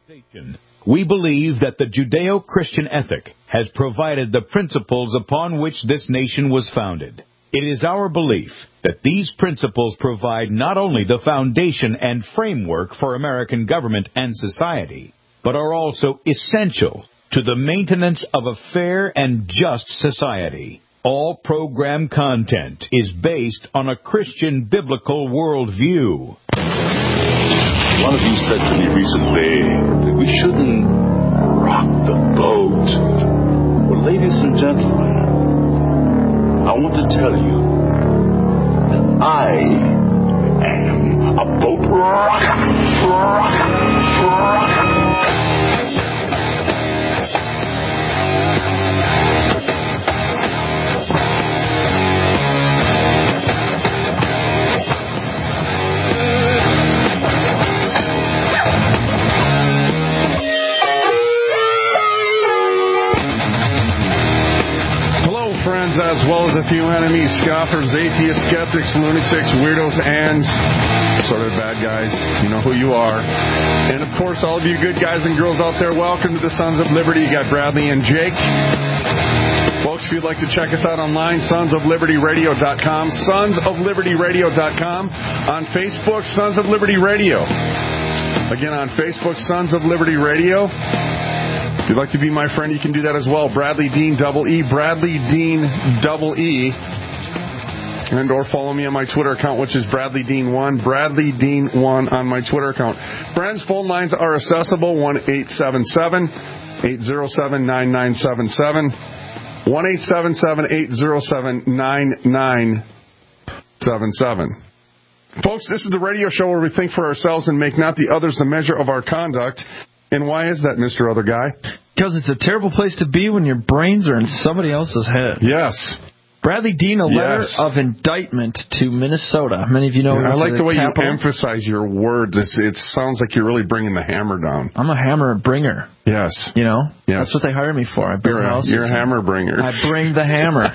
We believe that the Judeo-Christian ethic has provided the principles upon which this nation was founded. It is our belief that these principles provide not only the foundation and framework for American government and society, but are also essential to the maintenance of a fair and just society. All program content is based on a Christian biblical worldview. One of you said to me recently that we shouldn't rock the boat. Well, ladies and gentlemen, I want to tell you that I am a boat rocker. Friends, as well as a few enemies, scoffers, atheists, skeptics, lunatics, weirdos, and sort of bad guys. You know who you are. And, of course, all of you good guys and girls out there, welcome to the Sons of Liberty. You got Bradley and Jake. Folks, if you'd like to check us out online, sonsoflibertyradio.com, sonsoflibertyradio.com. On Facebook, Sons of Liberty Radio. Again, on Facebook, Sons of Liberty Radio. If you'd like to be my friend, you can do that as well. Bradley Dean, double E, Bradley Dean, double E. And or follow me on my Twitter account, which is Bradley Dean 1, Bradley Dean 1 on my Twitter account. Friends, phone lines are accessible, 1-877-807-9977, 1-877-807-9977. Folks, this is the radio show where we think for ourselves and make not the others the measure of our conduct. And why is that, Mr. Other Guy? Because it's a terrible place to be when your brains are in somebody else's head. Yes. Bradley Dean, a letter of indictment to Minnesota. Many of you know. I like the way you emphasize your words. It sounds like you're really bringing the hammer down. I'm a hammer bringer. Yes. You know? Yes. That's what they hire me for. I bring houses. You're a hammer bringer. I bring the hammer.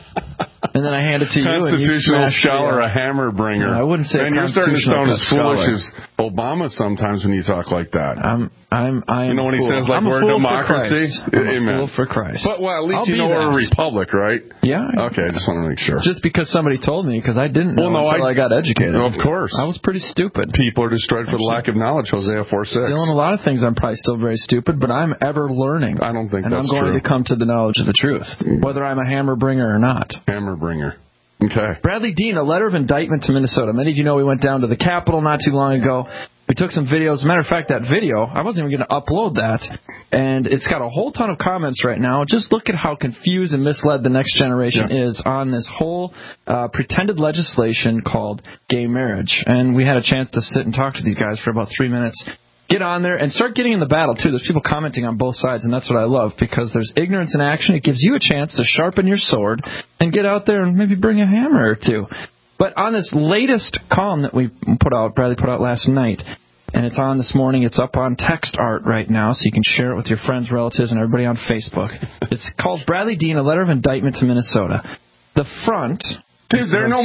And then I hand it to you. Constitutional scholar, a hammer bringer. No, I wouldn't say. And you're starting to sound as foolish as Obama sometimes when you talk like that. You know when he says like we're democracy? I'm a fool for Christ. But well, at least you know we're a republic, right? Yeah. Okay, I just want to make sure. Just because somebody told me, because I didn't know until I got educated. Of course. I was pretty stupid. People are destroyed for the lack of knowledge, Hosea 4:6. Still in a lot of things, I'm probably still very stupid, but I'm ever learning. I don't think that's true. And I'm going to come to the knowledge of the truth, whether I'm a hammer bringer or not. Hammer bringer. Okay. Bradley Dean, a letter of indictment to Minnesota. Many of you know we went down to the Capitol not too long ago. We took some videos. As a matter of fact, that video, I wasn't even going to upload that. And it's got a whole ton of comments right now. Just look at how confused and misled the next generation is on this whole pretended legislation called gay marriage. And we had a chance to sit and talk to these guys for about 3 minutes. Get on there and start getting in the battle, too. There's people commenting on both sides, and that's what I love, because there's ignorance in action. It gives you a chance to sharpen your sword and get out there and maybe bring a hammer or two. But on this latest column that we put out, Bradley put out last night, and it's on this morning, it's up on text art right now, so you can share it with your friends, relatives, and everybody on Facebook. It's called Bradley Dean, a letter of indictment to Minnesota. The front... Dude, they're no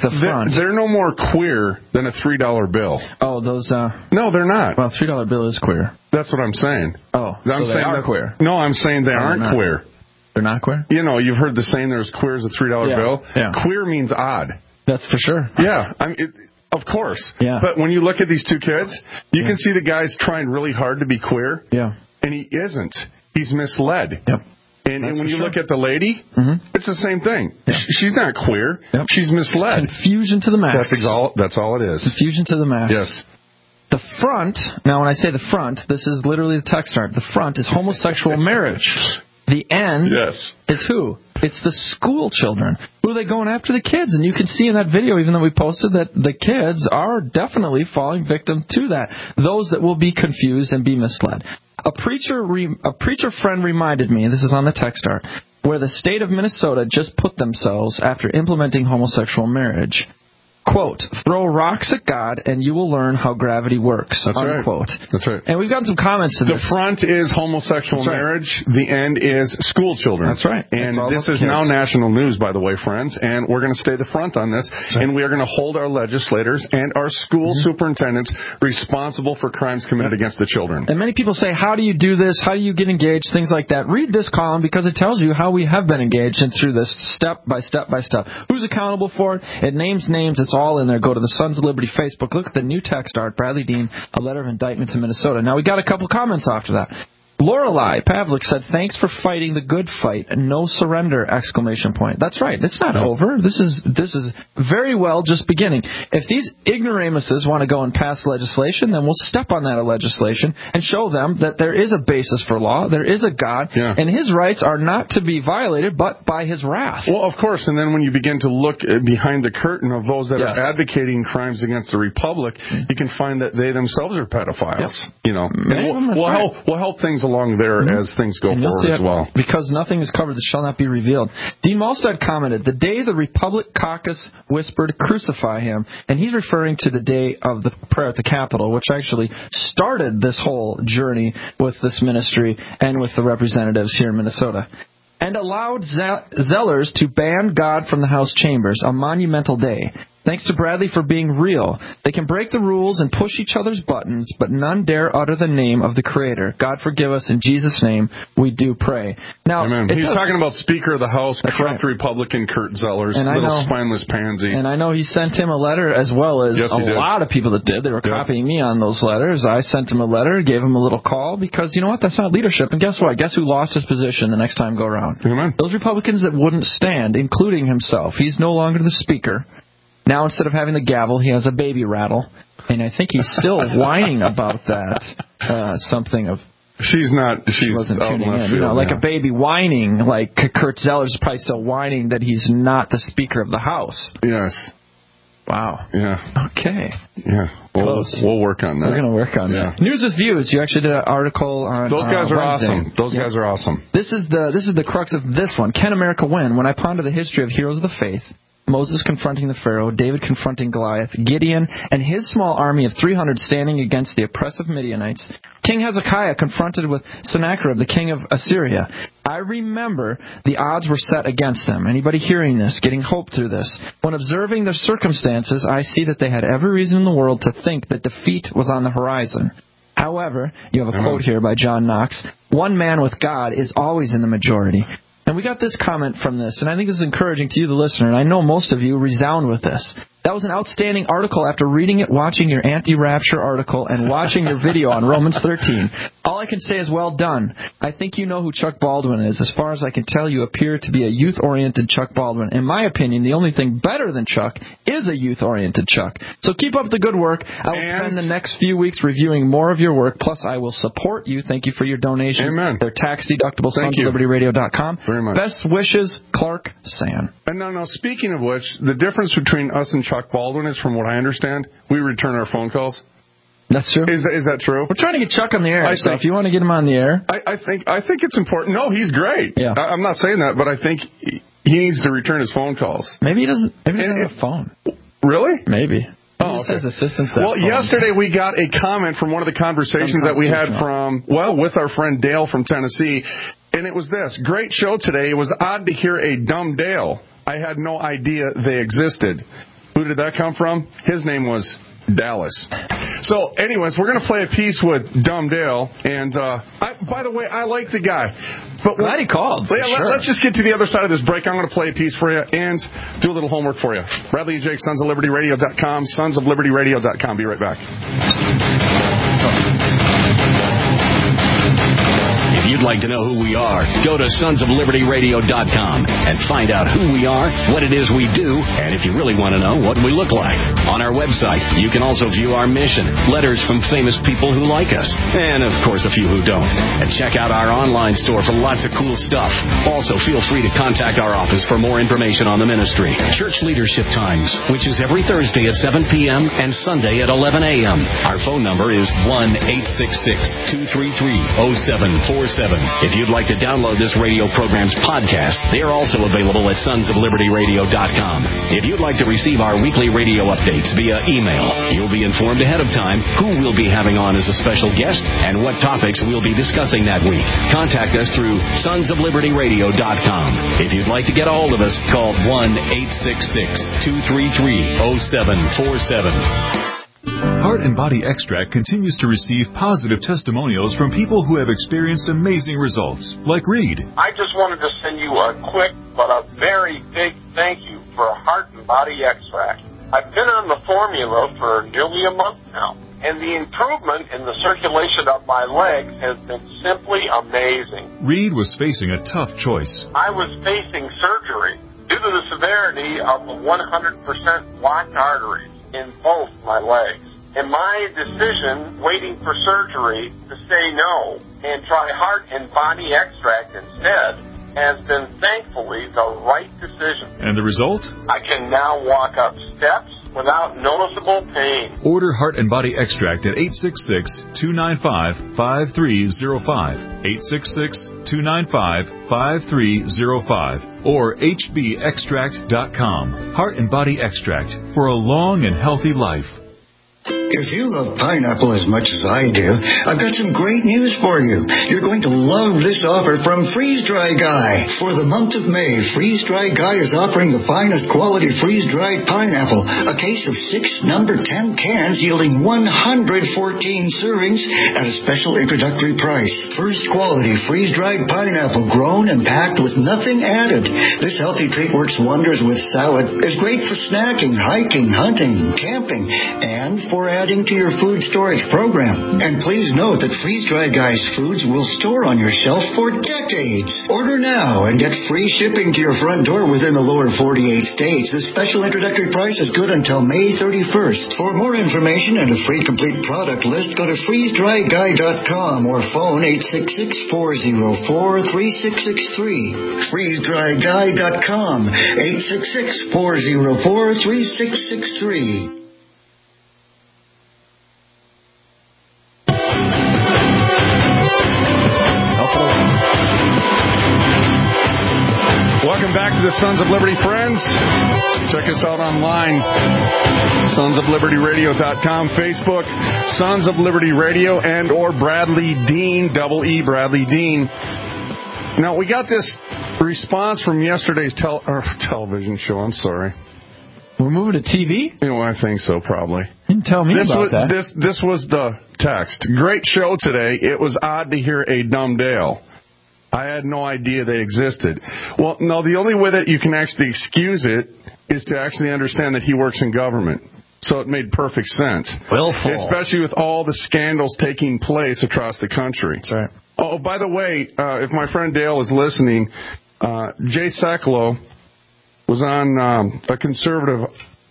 more queer than a $3 bill. Oh, those... No, they're not. Well, $3 bill is queer. That's what I'm saying. Oh, so they are queer. No, I'm saying they aren't queer. They're not queer? You know, you've heard the saying there's queer as a $3 bill. Yeah. Queer means odd. That's for sure. Yeah, of course. Yeah. But when you look at these two kids, you can see the guy's trying really hard to be queer. Yeah. And he isn't. He's misled. Yep. And when you look at the lady, it's the same thing. Yeah. She's not queer. Yep. She's misled. It's confusion to the max. That's all it is. Confusion to the max. Yes. The front, now when I say the front, this is literally the text art. The front is homosexual marriage. The end is who? It's the school children. Who are they going after? The kids. And you can see in that video, even though we posted, that the kids are definitely falling victim to that. Those that will be confused and be misled. A preacher friend reminded me, and this is on the text art, where the state of Minnesota just put themselves after implementing homosexual marriage. quote, throw rocks at God and you will learn how gravity works, That's unquote. Right. That's right. And we've gotten some comments to this. The front is homosexual marriage. The end is school children. That's right. And this is now national news, by the way, friends. And we're going to stay the front on this. And we are going to hold our legislators and our school superintendents responsible for crimes committed against the children. And many people say, how do you do this? How do you get engaged? Things like that. Read this column because it tells you how we have been engaged and through this step by step by step. Who's accountable for it? It names names. It's all in there. Go to the Sons of Liberty Facebook. Look at the new text art, Bradley Dean, a letter of indictment to Minnesota. Now, we got a couple comments after that. Lorelei Pavlik said, thanks for fighting the good fight. No surrender, exclamation point. That's right. It's not over. This is very well just beginning. If these ignoramuses want to go and pass legislation, then we'll step on that legislation and show them that there is a basis for law. There is a God, and his rights are not to be violated, but by his wrath. Well, of course, and then when you begin to look behind the curtain of those that are advocating crimes against the Republic, you can find that they themselves are pedophiles. You know, and we'll help things along there as things go forward as well. Because nothing is covered that shall not be revealed. Dean Malstad commented, the day the Republic caucus whispered, crucify him, and he's referring to the day of the prayer at the Capitol, which actually started this whole journey with this ministry and with the representatives here in Minnesota. And allowed zealers to ban God from the House chambers, a monumental day. Thanks to Bradley for being real. They can break the rules and push each other's buttons, but none dare utter the name of the Creator. God forgive us. In Jesus' name, we do pray. Now, he's talking about Speaker of the House, corrupt Republican Kurt Zellers, spineless pansy. And I know he sent him a letter as well as a lot of people that did. They were copying me on those letters. I sent him a letter, gave him a little call, because you know what? That's not leadership. And guess what? Guess who lost his position the next time go around? Amen. Those Republicans that wouldn't stand, including himself. He's no longer the Speaker. Now, instead of having the gavel, he has a baby rattle. And I think he's still whining about that. Something of... She wasn't tuning in. You know, like a baby whining, like Kurt Zeller's probably still whining that he's not the Speaker of the House. Yes. Wow. Yeah. Okay. Yeah. We'll work on that. We're going to work on that. News with Views. You actually did an article on Those guys are Wednesday. awesome. Those guys are awesome. This is the crux of this one. Can America win? When I ponder the history of heroes of the faith, Moses confronting the Pharaoh, David confronting Goliath, Gideon and his small army of 300 standing against the oppressive Midianites, King Hezekiah confronted with Sennacherib, the king of Assyria. I remember the odds were set against them. Anybody hearing this, getting hope through this? When observing their circumstances, I see that they had every reason in the world to think that defeat was on the horizon. However, you have a quote here by John Knox, one man with God is always in the majority. And we got this comment from this, and I think this is encouraging to you, the listener, and I know most of you resound with this. That was an outstanding article after reading it, watching your anti-rapture article, and watching your video on Romans 13. All I can say is well done. I think you know who Chuck Baldwin is. As far as I can tell, you appear to be a youth-oriented Chuck Baldwin. In my opinion, the only thing better than Chuck is a youth-oriented Chuck. So keep up the good work. I will spend the next few weeks reviewing more of your work, plus I will support you. Thank you for your donations. Amen. They're tax-deductible, sonsoflibertyradio.com. Very much. Best wishes, Clark San. And now, speaking of which, the difference between us and Chuck Baldwin is, from what I understand, we return our phone calls. That's true. Is that true? We're trying to get Chuck on the air. So if you want to get him on the air, I think it's important. No, he's great. Yeah. I'm not saying that, but I think he needs to return his phone calls. Maybe he doesn't. Maybe he doesn't have a phone. Really? Maybe. Oh, okay. His assistants. Well, yesterday we got a comment from one of the conversations that we had with our friend Dale from Tennessee, and it was this: great show today. It was odd to hear a dumb Dale. I had no idea they existed. Who did that come from? His name was Dallas. So, anyways, we're going to play a piece with Dumb Dale. And, by the way, I like the guy. But glad he called. Let's just get to the other side of this break. I'm going to play a piece for you and do a little homework for you. Bradley and Jake, sonsoflibertyradio.com, sonsoflibertyradio.com. Be right back. If you'd like to know who we are, go to sonsoflibertyradio.com and find out who we are, what it is we do, and if you really want to know, what we look like. On our website, you can also view our mission, letters from famous people who like us, and, of course, a few who don't. And check out our online store for lots of cool stuff. Also, feel free to contact our office for more information on the ministry. Church Leadership Times, which is every Thursday at 7 p.m. and Sunday at 11 a.m. Our phone number is 1-866-233-0746. If you'd like to download this radio program's podcast, they are also available at sonsoflibertyradio.com. If you'd like to receive our weekly radio updates via email, you'll be informed ahead of time who we'll be having on as a special guest and what topics we'll be discussing that week. Contact us through sonsoflibertyradio.com. If you'd like to get a hold of us, call 1-866-233-0747. Heart and Body Extract continues to receive positive testimonials from people who have experienced amazing results, like Reed. I just wanted to send you a quick but a very big thank you for Heart and Body Extract. I've been on the formula for nearly a month now, and the improvement in the circulation of my legs has been simply amazing. Reed was facing a tough choice. I was facing surgery due to the severity of the 100% blocked arteries in both my legs. And my decision, waiting for surgery, to say no and try Heart and Body Extract instead, has been thankfully the right decision. And the result? I can now walk up steps without noticeable pain. Order Heart and Body Extract at 866-295-5305, 866-295-5305, or hbextract.com. Heart and Body Extract for a long and healthy life. If you love pineapple as much as I do, I've got some great news for you. You're going to love this offer from Freeze Dry Guy. For the month of May, Freeze Dry Guy is offering the finest quality freeze-dried pineapple, a case of 6 number 10 cans yielding 114 servings at a special introductory price. First quality freeze-dried pineapple grown and packed with nothing added. This healthy treat works wonders with salad, is great for snacking, hiking, hunting, camping, and for adding to your food storage program. And please note that Freeze Dry Guy's foods will store on your shelf for decades. Order now and get free shipping to your front door within the lower 48 states. This special introductory price is good until May 31st. For more information and a free complete product list, go to freezedryguy.com or phone 866-404-3663. freezedryguy.com, 866-404-3663. Welcome back to the Sons of Liberty friends. Check us out online, sonsoflibertyradio.com, Facebook, Sons of Liberty Radio, and or Bradley Dean, double E, Bradley Dean. Now, we got this response from yesterday's television show. I'm sorry. We're moving to TV? You know, I think so, probably. You didn't tell me about that. This was the text. Great show today. It was odd to hear a dumb Dale. I had no idea they existed. Well, no, the only way that you can actually excuse it is to actually understand that he works in government. So it made perfect sense. Willful. Especially with all the scandals taking place across the country. That's right. Oh, by the way, if my friend Dale is listening, Jay Sekulow was on a conservative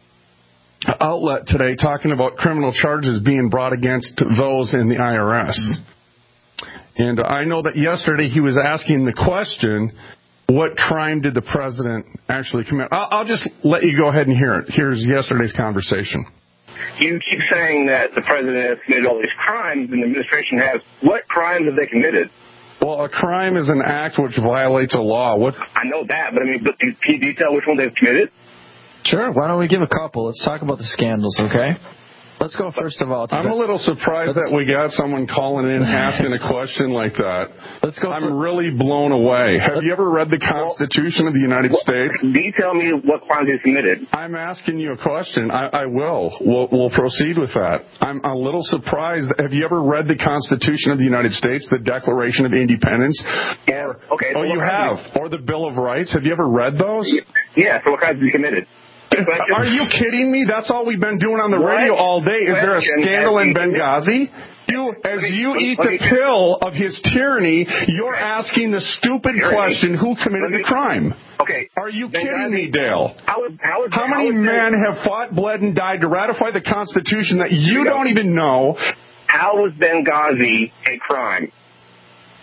outlet today talking about criminal charges being brought against those in the IRS. Mm-hmm. And I know that yesterday he was asking the question, what crime did the president actually commit? I'll just let you go ahead and hear it. Here's yesterday's conversation. You keep saying that the president has committed all these crimes and the administration has. What crimes have they committed? Well, a crime is an act which violates a law. I know that, but can you detail which one they've committed? Sure. Why don't we give a couple? Let's talk about the scandals, okay? Let's go first of all. I'm a little surprised that we got someone calling in asking a question like that. I'm really blown away. Have you ever read the Constitution of the United States? Detail me what crimes he's committed. I'm asking you a question. I will. We'll proceed with that. I'm a little surprised. Have you ever read the Constitution of the United States, the Declaration of Independence? Yeah. Okay. So you have. Or the Bill of Rights. Have you ever read those? Yeah. So what crimes have you committed? Are you kidding me? That's all we've been doing on the radio all day. Is there a scandal in Benghazi? As you eat the pill of his tyranny, you're asking the stupid question, who committed the crime? Okay. Are you kidding me, Dale? How many men have fought, bled, and died to ratify the Constitution that you don't even know? How was Benghazi a crime?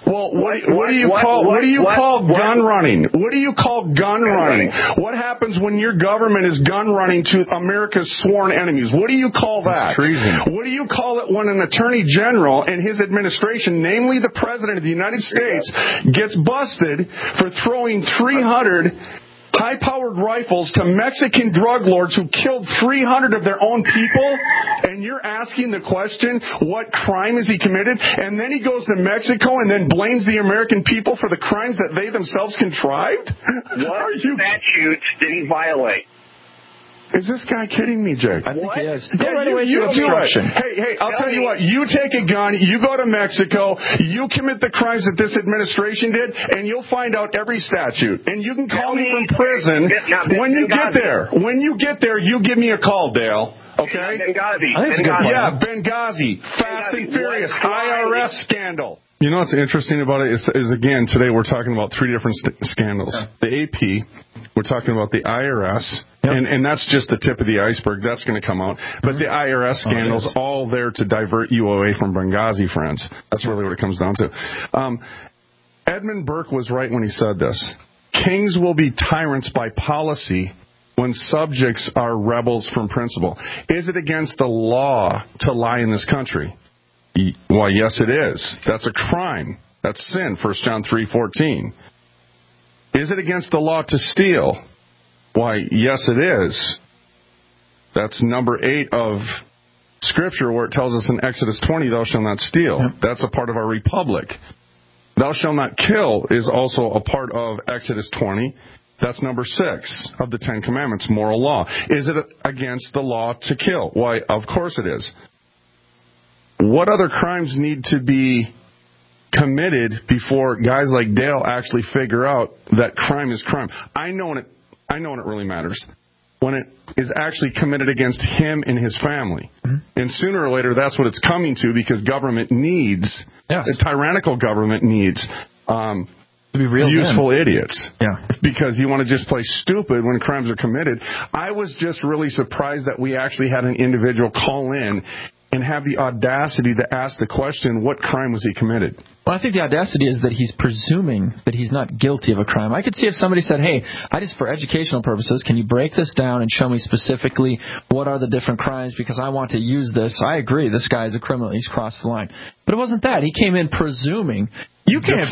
Well, what do you call gun running? What do you call gun running? What happens when your government is gun running to America's sworn enemies? What do you call that? Treason. What do you call it when an attorney general and his administration, namely the president of the United States, gets busted for throwing 300 high-powered rifles to Mexican drug lords who killed 300 of their own people, and you're asking the question, what crime has he committed? And then he goes to Mexico and then blames the American people for the crimes that they themselves contrived? What statutes did he violate? Is this guy kidding me, Jake? I think he is. Go right away to obstruction. Hey, I'll tell you what. You take a gun, you go to Mexico, you commit the crimes that this administration did, and you'll find out every statute. And you can call me from prison when you get there. When you get there, you give me a call, Dale. Okay? Benghazi. Yeah, Benghazi. Fast and Furious. IRS scandal. You know what's interesting about it is again, today we're talking about three different scandals. The AP, we're talking about the IRS, and that's just the tip of the iceberg. That's going to come out. But the IRS scandals, all there to divert you away from Benghazi, friends. That's really what it comes down to. Edmund Burke was right when he said this. Kings will be tyrants by policy when subjects are rebels from principle. Is it against the law to lie in this country? Why, yes, it is. That's a crime. That's sin, 1 John 3:14. Is it against the law to steal? Why, yes, it is. That's number 8 of Scripture, where it tells us in Exodus 20, thou shalt not steal. Yep. That's a part of our republic. Thou shalt not kill is also a part of Exodus 20. That's number 6 of the 10 Commandments, moral law. Is it against the law to kill? Why, of course it is. What other crimes need to be committed before guys like Dale actually figure out that crime is crime? I know when it really matters. When it is actually committed against him and his family. Mm-hmm. And sooner or later, that's what it's coming to, because government needs, a tyrannical government needs to be real useful idiots. Yeah. Because you want to just play stupid when crimes are committed. I was just really surprised that we actually had an individual call in and have the audacity to ask the question, what crime was he committed? Well, I think the audacity is that he's presuming that he's not guilty of a crime. I could see if somebody said, hey, for educational purposes, can you break this down and show me specifically what are the different crimes, because I want to use this. I agree, this guy is a criminal. He's crossed the line. But it wasn't that. He came in presuming. You can't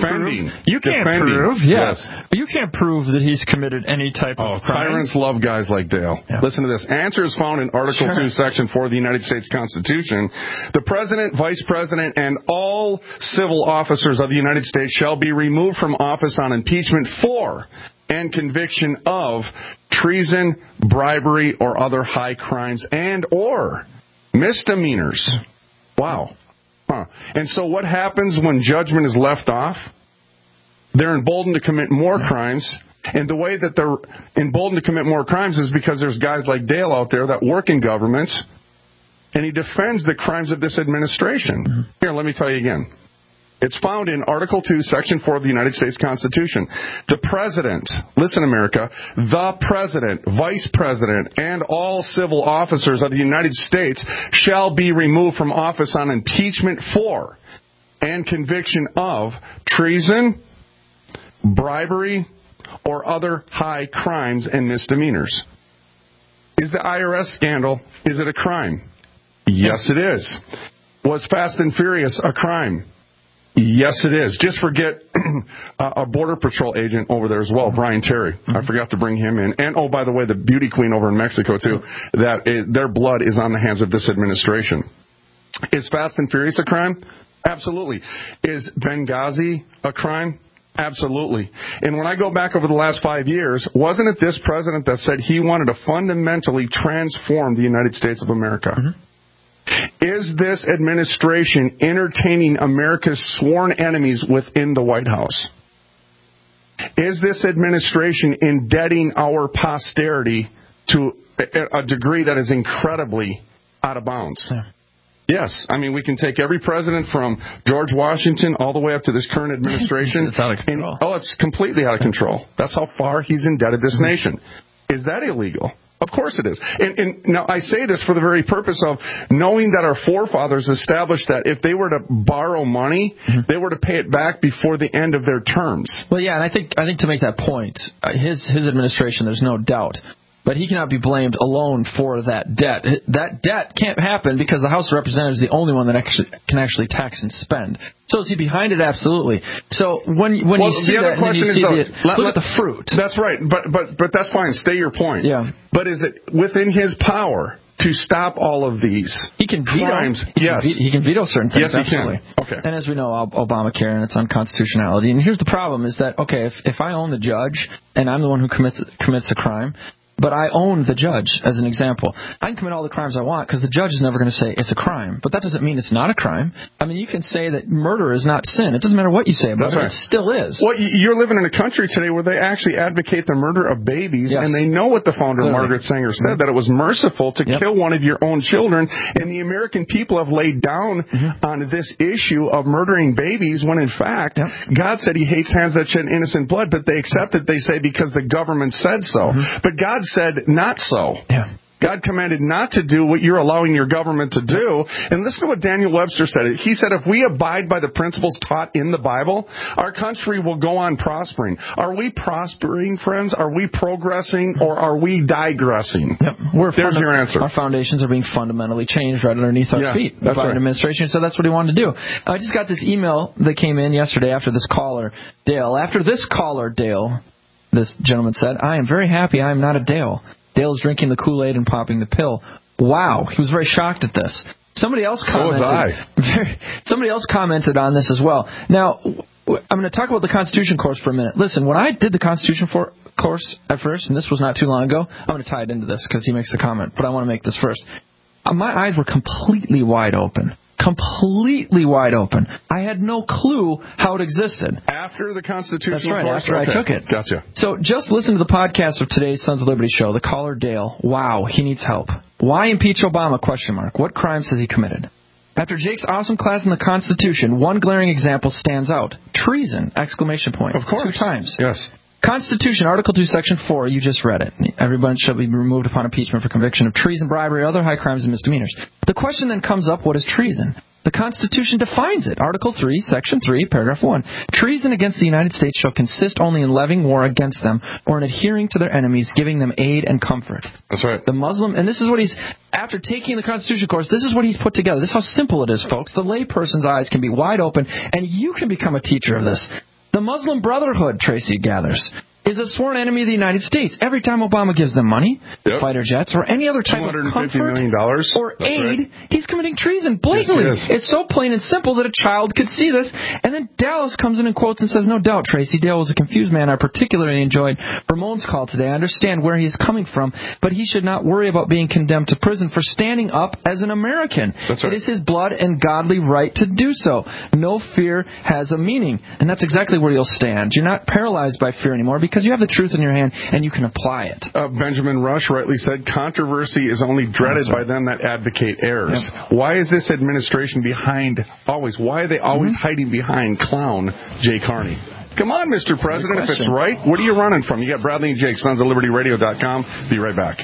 prove, yes. But you can't prove that he's committed any type of crime. Tyrants love guys like Dale. Yeah. Listen to this. Answer is found in Article 2, Section 4 of the United States Constitution. The President, Vice President, and all civil officers of the United States shall be removed from office on impeachment for and conviction of treason, bribery, or other high crimes and or misdemeanors. Wow. And so what happens when judgment is left off? They're emboldened to commit more crimes. And the way that they're emboldened to commit more crimes is because there's guys like Dale out there that work in governments, and he defends the crimes of this administration. Mm-hmm. Here, let me tell you again. It's found in Article 2, Section 4 of the United States Constitution. The President, listen, America, the President, Vice President, and all civil officers of the United States shall be removed from office on impeachment for and conviction of treason, bribery, or other high crimes and misdemeanors. Is the IRS scandal, is it a crime? Yes, it is. Was Fast and Furious a crime? Yes, it is. Just forget a Border Patrol agent over there as well, Brian Terry. Mm-hmm. I forgot to bring him in. And, oh, by the way, the beauty queen over in Mexico, too, their blood is on the hands of this administration. Is Fast and Furious a crime? Absolutely. Is Benghazi a crime? Absolutely. And when I go back over the last 5 years, wasn't it this president that said he wanted to fundamentally transform the United States of America? Mm-hmm. Is this administration entertaining America's sworn enemies within the White House? Is this administration indebting our posterity to a degree that is incredibly out of bounds? Yeah. Yes. I mean, we can take every president from George Washington all the way up to this current administration. It's out of control. It's completely out of control. That's how far he's indebted this nation. Is that illegal? Of course it is. And now I say this for the very purpose of knowing that our forefathers established that if they were to borrow money, they were to pay it back before the end of their terms. Well, yeah, and I think to make that point, his administration, there's no doubt. But he cannot be blamed alone for that debt. That debt can't happen because the House of Representatives is the only one that can actually tax and spend. So is he behind it? Absolutely. So when you see that, and you see look at the fruit. That's right. But that's fine. Stay your point. Yeah. But is it within his power to stop all of these crimes? He can veto certain things. Yes, he absolutely. can. Okay. And as we know, Obamacare and its unconstitutionality. And here's the problem: is that if I own the judge and I'm the one who commits a crime. But I own the judge, as an example. I can commit all the crimes I want because the judge is never going to say it's a crime. But that doesn't mean it's not a crime. I mean, you can say that murder is not sin. It doesn't matter what you say about it. It still is. Well, you're living in a country today where they actually advocate the murder of babies, and they know what the founder, Margaret Sanger, said, that it was merciful to kill one of your own children. And the American people have laid down on this issue of murdering babies when, in fact, God said he hates hands that shed innocent blood, but they accept it, they say, because the government said so. But God said not so. Yeah. God commanded not to do what you're allowing your government to do. And listen to what Daniel Webster said. He said, if we abide by the principles taught in the Bible, our country will go on prospering. Are we prospering, friends? Are we progressing, or are we digressing? Yep. There's your answer. Our foundations are being fundamentally changed right underneath our feet. The Biden administration said that's what he wanted to do. I just got this email that came in yesterday after this caller, Dale. After this caller, Dale, this gentleman said, I am very happy I am not a Dale. Dale is drinking the Kool-Aid and popping the pill. Wow. He was very shocked at this. Somebody else commented. So was I. Somebody else commented on this as well. Now, I'm going to talk about the Constitution course for a minute. Listen, when I did the Constitution course at first, and this was not too long ago, I'm going to tie it into this because he makes the comment, but I want to make this first. My eyes were completely wide open. Completely wide open. I had no clue how it existed. After the Constitutional That's right, course? after I took it. Gotcha. So just listen to the podcast of today's Sons of Liberty show. The caller, Dale. Wow, he needs help. Why impeach Obama? ? What crimes has he committed? After Jake's awesome class in the Constitution, one glaring example stands out. Treason! ! Of course. 2 times. Yes. Constitution, Article 2, Section 4, you just read it. Everyone shall be removed upon impeachment for conviction of treason, bribery, or other high crimes and misdemeanors. The question then comes up, what is treason? The Constitution defines it. Article 3, Section 3, Paragraph 1. Treason against the United States shall consist only in levying war against them or in adhering to their enemies, giving them aid and comfort. That's right. The Muslim, and this is what after taking the Constitution course, this is what he's put together. This is how simple it is, folks. The layperson's eyes can be wide open, and you can become a teacher of this. The Muslim Brotherhood, Tracy gathers, is a sworn enemy of the United States. Every time Obama gives them money, fighter jets, or any other type of comfort or aid, he's committing treason blatantly. Yes, it's so plain and simple that a child could see this. And then Dallas comes in and quotes and says, no doubt, Tracy, Dale was a confused man. I particularly enjoyed Ramon's call today. I understand where he's coming from, but he should not worry about being condemned to prison for standing up as an American. That's right. It is his blood and godly right to do so. No fear has a meaning. And that's exactly where you'll stand. You're not paralyzed by fear anymore because you have the truth in your hand and you can apply it. Benjamin Rush rightly said, controversy is only dreaded by them that advocate errors. Why is this administration behind always? Why are they always hiding behind clown Jay Carney? Come on, Mr. President, if it's right, what are you running from? You got Bradley and Jake, sonsoflibertyradio.com. Be right back.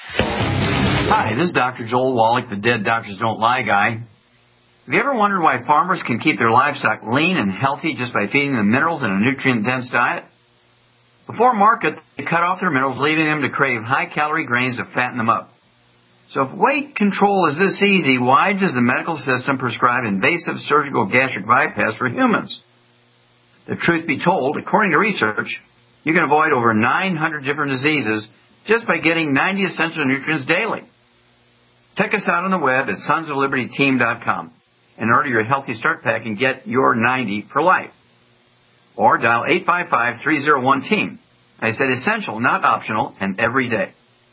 Hi, this is Dr. Joel Wallach, the Dead Doctors Don't Lie guy. Have you ever wondered why farmers can keep their livestock lean and healthy just by feeding them minerals in a nutrient-dense diet? Before market, they cut off their minerals, leaving them to crave high-calorie grains to fatten them up. So if weight control is this easy, why does the medical system prescribe invasive surgical gastric bypass for humans? The truth be told, according to research, you can avoid over 900 different diseases just by getting 90 essential nutrients daily. Check us out on the web at sonsoflibertyteam.com and order your Healthy Start Pack and get your 90 for life. Or dial 855-301-TEAM. I said essential, not optional, and every day.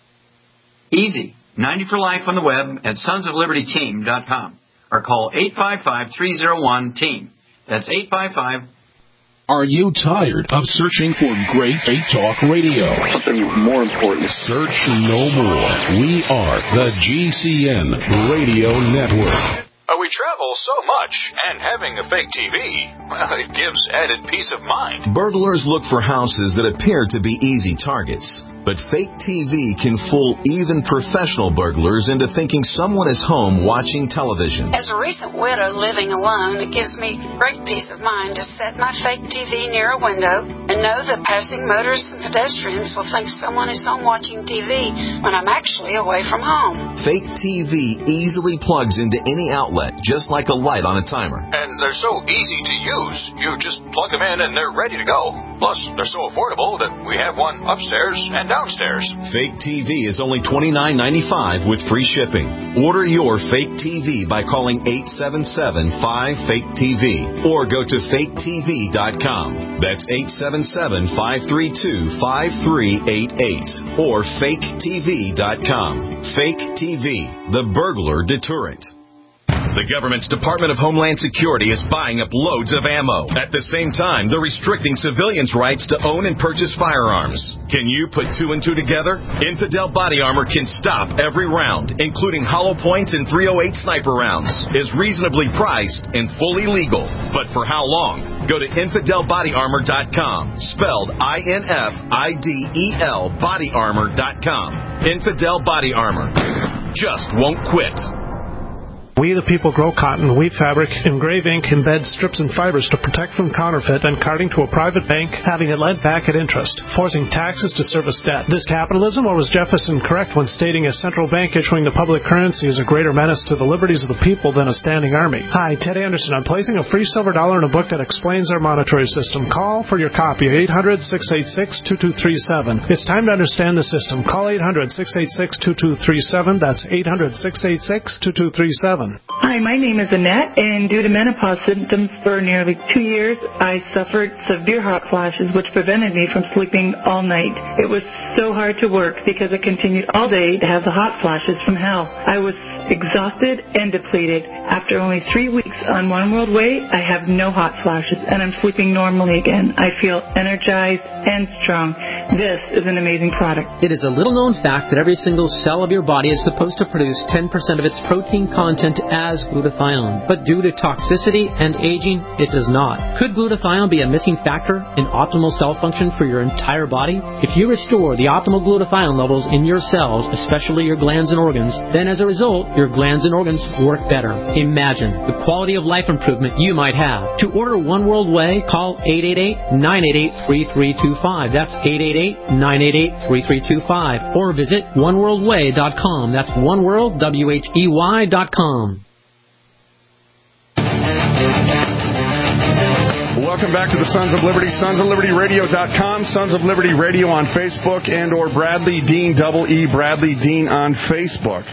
Easy. 90 for life on the web at sonsoflibertyteam.com. Or call 855-301-TEAM. That's 855. Are you tired of searching for great talk radio? Something more important. Search no more. We are the GCN Radio Network. We travel so much, and having a fake TV, well, it gives added peace of mind. Burglars look for houses that appear to be easy targets. But fake TV can fool even professional burglars into thinking someone is home watching television. As a recent widow living alone, it gives me great peace of mind to set my fake TV near a window and know that passing motorists and pedestrians will think someone is home watching TV when I'm actually away from home. Fake TV easily plugs into any outlet, just like a light on a timer. And they're so easy to use. You just plug them in and they're ready to go. Plus, they're so affordable that we have one upstairs and downstairs. Fake TV is only $29.95 with free shipping. Order your fake TV by calling 877-5-FAKE-TV or go to faketv.com. That's 877-532-5388 or faketv.com. Fake TV, the burglar deterrent. The government's Department of Homeland Security is buying up loads of ammo. At the same time, they're restricting civilians' rights to own and purchase firearms. Can you put two and two together? Infidel Body Armor can stop every round, including hollow points and .308 sniper rounds, is reasonably priced and fully legal. But for how long? Go to InfidelBodyArmor.com, spelled INFIDEL bodyarmor.com. Infidel Body Armor. Just won't quit. We the people grow cotton, weave fabric, engrave ink, embed strips and fibers to protect from counterfeit and carting to a private bank, having it lent back at interest, forcing taxes to service debt. This capitalism, or was Jefferson correct when stating a central bank issuing the public currency is a greater menace to the liberties of the people than a standing army? Hi, Ted Anderson. I'm placing a free silver dollar in a book that explains our monetary system. Call for your copy at 800-686-2237. It's time to understand the system. Call 800-686-2237. That's 800-686-2237. Hi, my name is Annette, and due to menopause symptoms for nearly 2 years, I suffered severe hot flashes, which prevented me from sleeping all night. It was so hard to work because I continued all day to have the hot flashes from hell. I was exhausted and depleted. After only 3 weeks on One World Way, I have no hot flashes, and I'm sleeping normally again. I feel energized and strong. This is an amazing product. It is a little-known fact that every single cell of your body is supposed to produce 10% of its protein content as glutathione. But due to toxicity and aging, it does not. Could glutathione be a missing factor in optimal cell function for your entire body? If you restore the optimal glutathione levels in your cells, especially your glands and organs, then as a result, your glands and organs work better. Imagine the quality of life improvement you might have. To order One World Way, call 888-988-3325. That's 888-988-3325. Or visit oneworldway.com. That's oneworld.com. Welcome back to the Sons of Liberty, sonsoflibertyradio.com, Sons of Liberty Radio on Facebook, and or Bradley Dean, double-E, Bradley Dean on Facebook.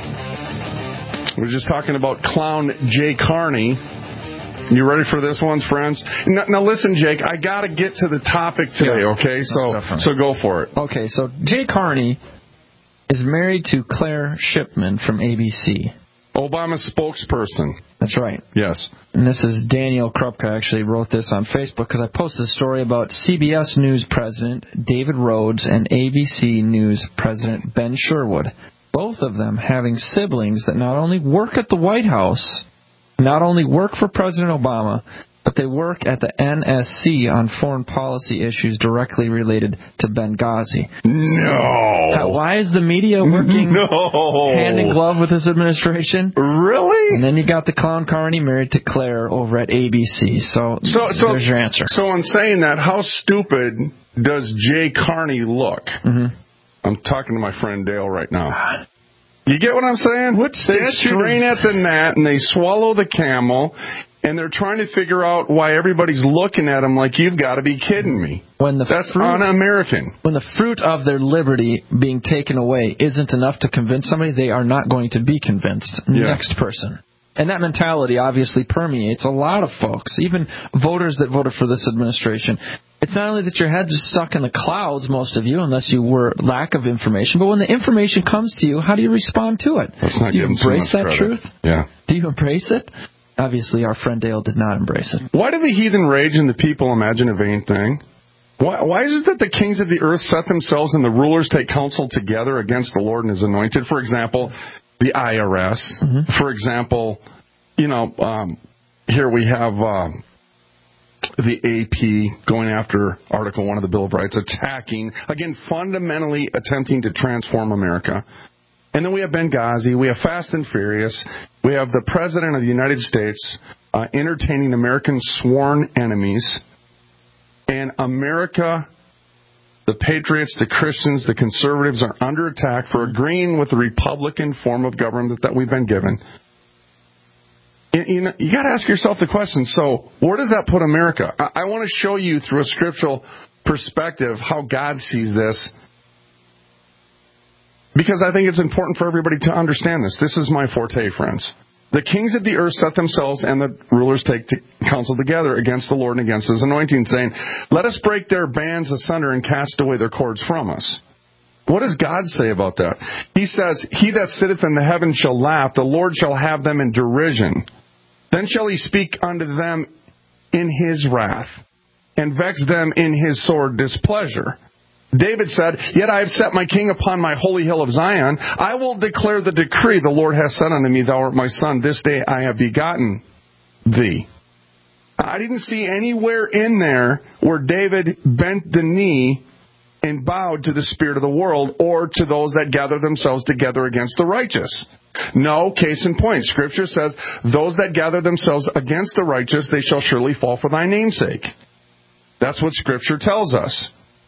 We're just talking about clown Jay Carney. You ready for this one, friends? Now listen, Jake, I got to get to the topic today, okay? So go for it. Okay, so Jay Carney is married to Claire Shipman from ABC. Obama's spokesperson. That's right. Yes. And this is Daniel Krupka actually wrote this on Facebook because I posted a story about CBS News President David Rhodes and ABC News President Ben Sherwood. Both of them having siblings that not only work at the White House, not only work for President Obama, but they work at the NSC on foreign policy issues directly related to Benghazi. No. Why is the media working hand in glove with this administration? Really? And then you got the clown Carney married to Claire over at ABC. So there's your answer. So in saying that, how stupid does Jay Carney look? Mm-hmm. I'm talking to my friend Dale right now. You get what I'm saying? They strain at the gnat and they swallow the camel, and they're trying to figure out why everybody's looking at them like, you've got to be kidding me. That's un-American. When the fruit of their liberty being taken away isn't enough to convince somebody, they are not going to be convinced. Yeah. Next person. And that mentality obviously permeates a lot of folks, even voters that voted for this administration. It's not only that your heads are stuck in the clouds, most of you, unless you were lack of information, but when the information comes to you, how do you respond to it? Do you embrace that truth? Yeah. Do you embrace it? Obviously, our friend Dale did not embrace it. Why do the heathen rage and the people imagine a vain thing? Why is it that the kings of the earth set themselves and the rulers take counsel together against the Lord and his anointed? For example, the IRS. Mm-hmm. For example, here we have the AP going after Article 1 of the Bill of Rights, attacking, again, fundamentally attempting to transform America. And then we have Benghazi, we have Fast and Furious, we have the President of the United States entertaining American sworn enemies, and America, the patriots, the Christians, the conservatives are under attack for agreeing with the Republican form of government that we've been given. You got to ask yourself the question, so where does that put America? I want to show you through a scriptural perspective how God sees this, because I think it's important for everybody to understand this. This is my forte, friends. The kings of the earth set themselves, and the rulers take counsel together against the Lord and against His anointing, saying, let us break their bands asunder and cast away their cords from us. What does God say about that? He says, he that sitteth in the heavens shall laugh, the Lord shall have them in derision. Then shall He speak unto them in His wrath, and vex them in His sore displeasure. David said, yet I have set my king upon my holy hill of Zion. I will declare the decree the Lord hath said unto me, thou art my son, this day I have begotten thee. I didn't see anywhere in there where David bent the knee and bowed to the spirit of the world or to those that gather themselves together against the righteous. No, case in point. Scripture says, those that gather themselves against the righteous, they shall surely fall for thy name's sake. That's what Scripture tells us.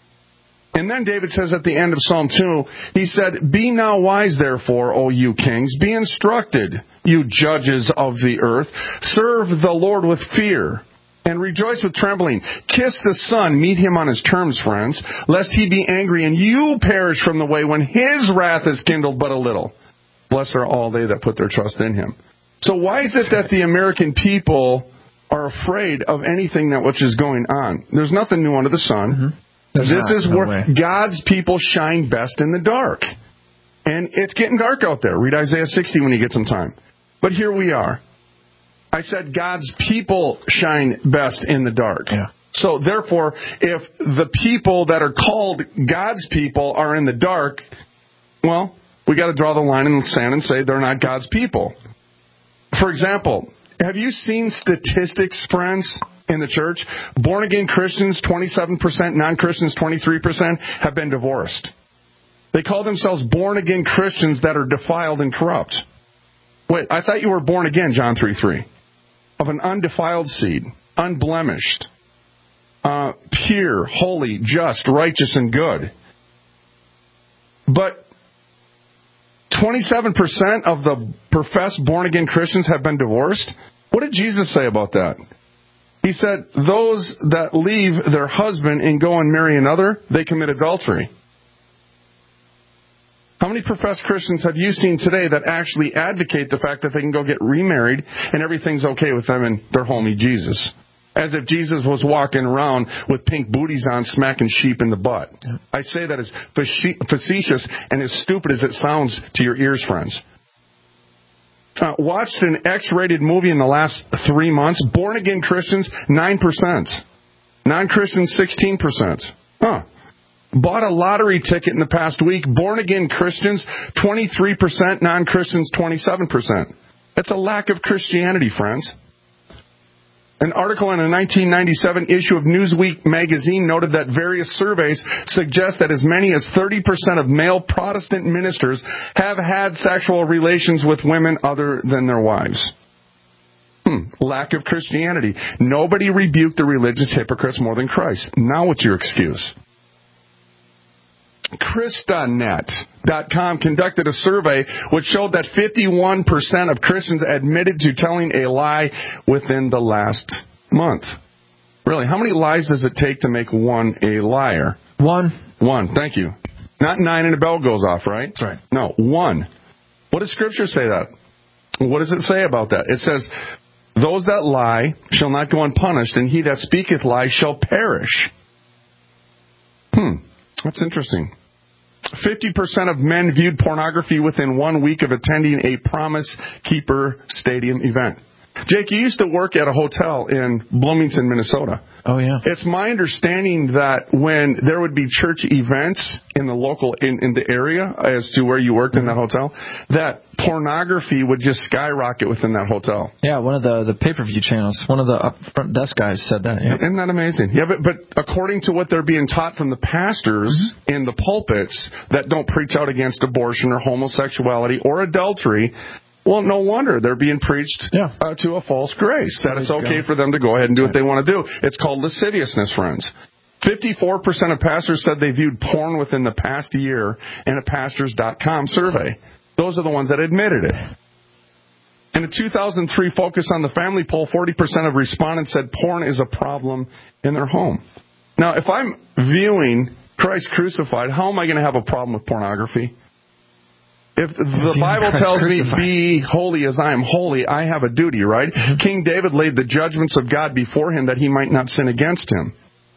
And then David says at the end of Psalm 2, he said, be now wise, therefore, O you kings, be instructed, you judges of the earth. Serve the Lord with fear, and rejoice with trembling. Kiss the Son, meet Him on His terms, friends, lest He be angry, and you perish from the way when His wrath is kindled but a little. Blessed are all they that put their trust in Him. So why is it that the American people are afraid of anything that which is going on? There's nothing new under the sun. Mm-hmm. This is where God's people shine best in the dark. And it's getting dark out there. Read Isaiah 60 when you get some time. But here we are. I said God's people shine best in the dark. Yeah. So therefore, if the people that are called God's people are in the dark, well, we got to draw the line in the sand and say they're not God's people. For example, have you seen statistics, friends, in the church? Born-again Christians, 27%, non-Christians, 23%, have been divorced. They call themselves born-again Christians that are defiled and corrupt. Wait, I thought you were born again, John 3:3. Of an undefiled seed, unblemished, pure, holy, just, righteous, and good. But 27% of the professed born-again Christians have been divorced? What did Jesus say about that? He said, those that leave their husband and go and marry another, they commit adultery. How many professed Christians have you seen today that actually advocate the fact that they can go get remarried and everything's okay with them and their homie Jesus? As if Jesus was walking around with pink booties on, smacking sheep in the butt. Yeah. I say that as facetious and as stupid as it sounds to your ears, friends. Watched an X-rated movie in the last 3 months. Born-again Christians, 9%. Non-Christians, 16%. Bought a lottery ticket in the past week. Born-again Christians, 23%. Non-Christians, 27%. That's a lack of Christianity, friends. An article in a 1997 issue of Newsweek magazine noted that various surveys suggest that as many as 30% of male Protestant ministers have had sexual relations with women other than their wives. Lack of Christianity. Nobody rebuked the religious hypocrites more than Christ. Now what's your excuse? Christanet.com conducted a survey which showed that 51% of Christians admitted to telling a lie within the last month. Really, how many lies does it take to make one a liar? One. Thank you. Not 9 and a bell goes off, right? That's right. No, 1. What does Scripture say that? What does it say about that? It says, those that lie shall not go unpunished, and he that speaketh lies shall perish. That's interesting. 50% of men viewed pornography within 1 week of attending a Promise Keeper Stadium event. Jake, you used to work at a hotel in Bloomington, Minnesota. Oh, yeah. It's my understanding that when there would be church events in the local, in the area as to where you worked in that hotel, that pornography would just skyrocket within that hotel. Yeah, one of the pay-per-view channels, one of the up front desk guys said that. Yeah. Isn't that amazing? Yeah, but according to what they're being taught from the pastors in the pulpits that don't preach out against abortion or homosexuality or adultery, well, no wonder they're being preached to a false grace, that it's okay for them to go ahead and do what they want to do. It's called lasciviousness, friends. 54% of pastors said they viewed porn within the past year in a pastors.com survey. Those are the ones that admitted it. In a 2003 Focus on the Family poll, 40% of respondents said porn is a problem in their home. Now, if I'm viewing Christ crucified, how am I going to have a problem with pornography? If the Bible tells me, be holy as I am holy, I have a duty, right? King David laid the judgments of God before him that he might not sin against him.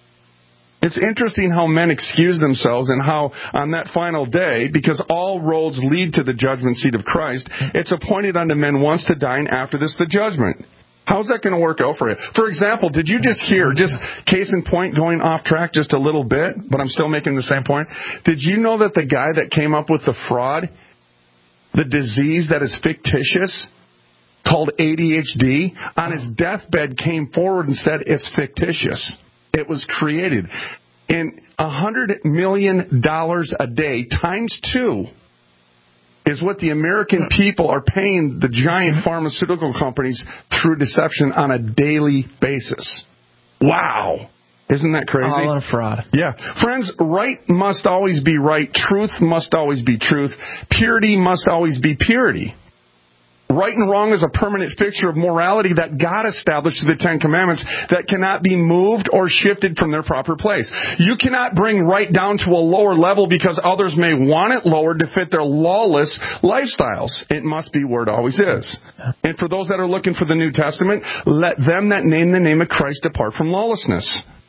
It's interesting how men excuse themselves and how on that final day, because all roads lead to the judgment seat of Christ, it's appointed unto men once to die, and after this the judgment. How's that going to work out for you? For example, did you just hear, just case in point, going off track just a little bit, but I'm still making the same point. Did you know that the guy that came up with the fraud, the disease that is fictitious, called ADHD, on his deathbed came forward and said it's fictitious. It was created. And $100 million a day times 2 is what the American people are paying the giant pharmaceutical companies through deception on a daily basis. Wow. Isn't that crazy? All a fraud. Yeah. Friends, right must always be right. Truth must always be truth. Purity must always be purity. Right and wrong is a permanent fixture of morality that God established through the Ten Commandments that cannot be moved or shifted from their proper place. You cannot bring right down to a lower level because others may want it lowered to fit their lawless lifestyles. It must be where it always is. And for those that are looking for the New Testament, let them that name the name of Christ depart from lawlessness.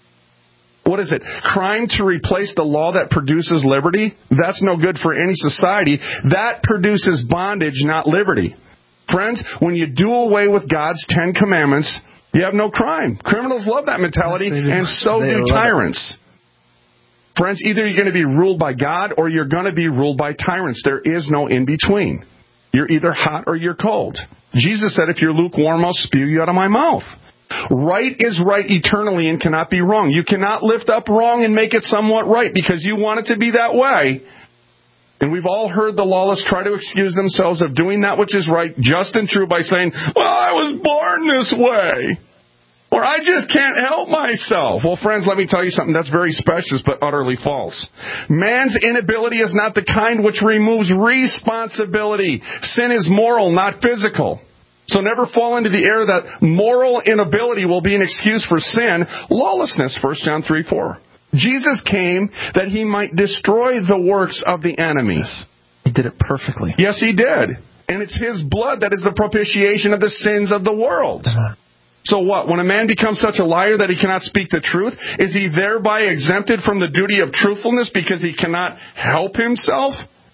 What is it? Crime to replace the law that produces liberty? That's no good for any society. That produces bondage, not liberty. Friends, when you do away with God's 10 Commandments, you have no crime. Criminals love that mentality, and so do tyrants. Friends, either you're going to be ruled by God or you're going to be ruled by tyrants. There is no in-between. You're either hot or you're cold. Jesus said, if you're lukewarm, I'll spew you out of my mouth. Right is right eternally and cannot be wrong. You cannot lift up wrong and make it somewhat right because you want it to be that way. And we've all heard the lawless try to excuse themselves of doing that which is right, just and true, by saying, well, I was born this way. Or I just can't help myself. Well, friends, let me tell you something that's very specious but utterly false. Man's inability is not the kind which removes responsibility. Sin is moral, not physical. So never fall into the error that moral inability will be an excuse for sin. Lawlessness, 1 John 3:4. Jesus came that he might destroy the works of the enemies. He did it perfectly. Yes, he did. And it's his blood that is the propitiation of the sins of the world. So what? When a man becomes such a liar that he cannot speak the truth, is he thereby exempted from the duty of truthfulness because he cannot help himself?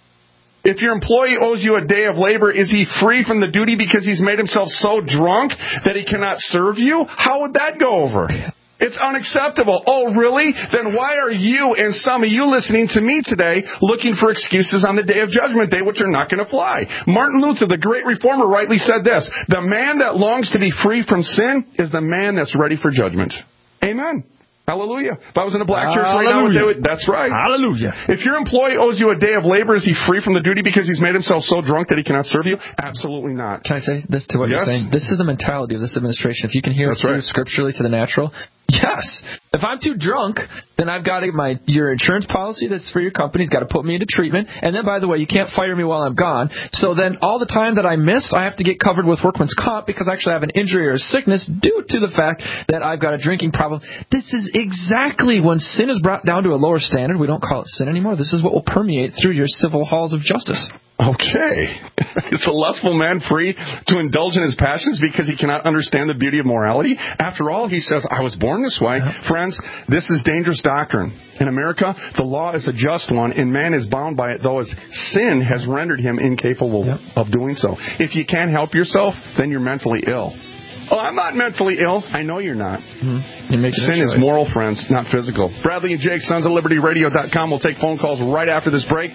If your employee owes you a day of labor, is he free from the duty because he's made himself so drunk that he cannot serve you? How would that go over? It's unacceptable. Oh, really? Then why are you and some of you listening to me today looking for excuses on the day of judgment day which are not going to fly? Martin Luther, the great reformer, rightly said this: the man that longs to be free from sin is the man that's ready for judgment. Amen. Hallelujah. If I was in a black church right now, that's right. Hallelujah. If your employee owes you a day of labor, is he free from the duty because he's made himself so drunk that he cannot serve you? Absolutely not. Can I say this to what you're saying? This is the mentality of this administration. If you can hear it through scripturally to the natural, yes. If I'm too drunk, then I've got your insurance policy that's for your company's got to put me into treatment. And then, by the way, you can't fire me while I'm gone. So then all the time that I miss, I have to get covered with workman's comp because I actually have an injury or a sickness due to the fact that I've got a drinking problem. This is exactly when sin is brought down to a lower standard. We don't call it sin anymore. This is what will permeate through your civil halls of justice. Okay. Is a lustful man free to indulge in his passions because he cannot understand the beauty of morality? After all, he says, I was born this way. Friends, this is dangerous doctrine. In America, the law is a just one, and man is bound by it, though his sin has rendered him incapable of doing so. If you can't help yourself, then you're mentally ill. Oh, I'm not mentally ill. I know you're not. Sin is moral, friends, not physical. Bradley and Jake, sons of libertyradio.com. We'll take phone calls right after this break.